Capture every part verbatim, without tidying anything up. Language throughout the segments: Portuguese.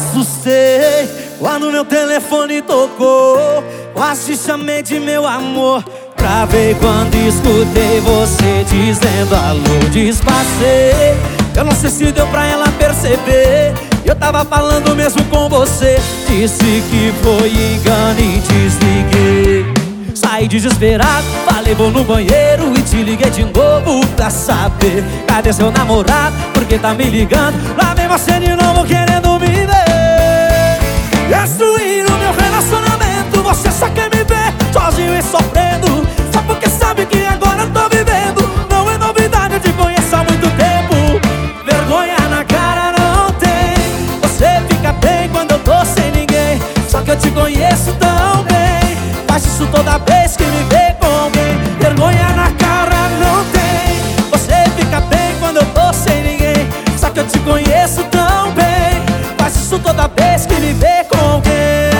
Assustei quando meu telefone tocou, quase chamei de meu amor. Travei quando escutei você dizendo alô, disfarcei. Eu não sei se deu pra ela perceber, eu tava falando mesmo com você. Disse que foi engano e desliguei. Saí desesperado, falei vou no banheiro e te liguei de novo pra saber cadê seu namorado, porque tá me ligando. Lá vem você de novo querendo me ver. Destruir o meu relacionamento, você só quer me ver sozinho e sofrendo, só porque sabe que agora eu tô vivendo. Não é novidade, eu te conheço há muito tempo. Vergonha na cara não tem, você fica bem quando eu tô sem ninguém. Só que eu te conheço tão bem, faz isso toda vez que me vê com alguém. Vergonha na cara não tem, você fica bem quando eu tô sem ninguém. Só que eu te conheço tão bem, faz isso toda vez que me vê com alguém.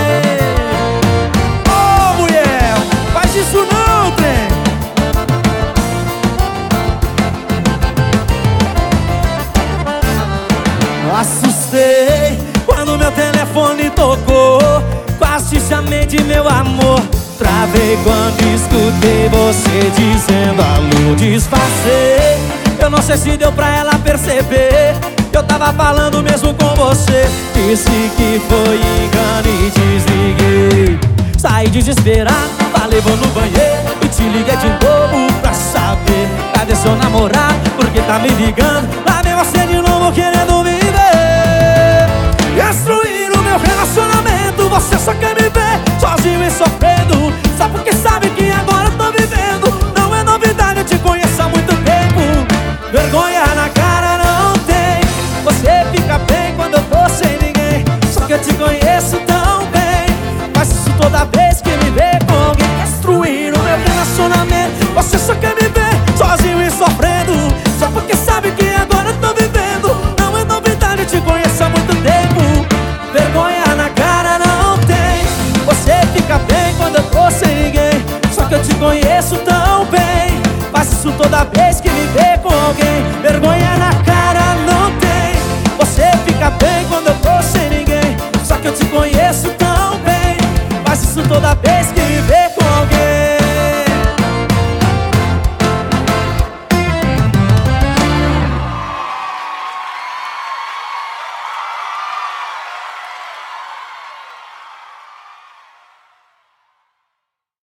Ô mulher, faz isso não, trem. Assustei quando meu telefone tocou, quase te chamei de meu amor. Travei quando escutei você dizendo alô, disfarcei. Eu não sei se deu pra ela perceber, eu tava falando mesmo com você. Disse que foi engano e desliguei. Saí desesperado, falei vou no banheiro e te liguei de novo pra saber cadê seu namorado, porque tá me ligando. Lá vem você de novo querendo me ver. Destruir o meu relacionamento, você só quer me ver sozinho e sofrer.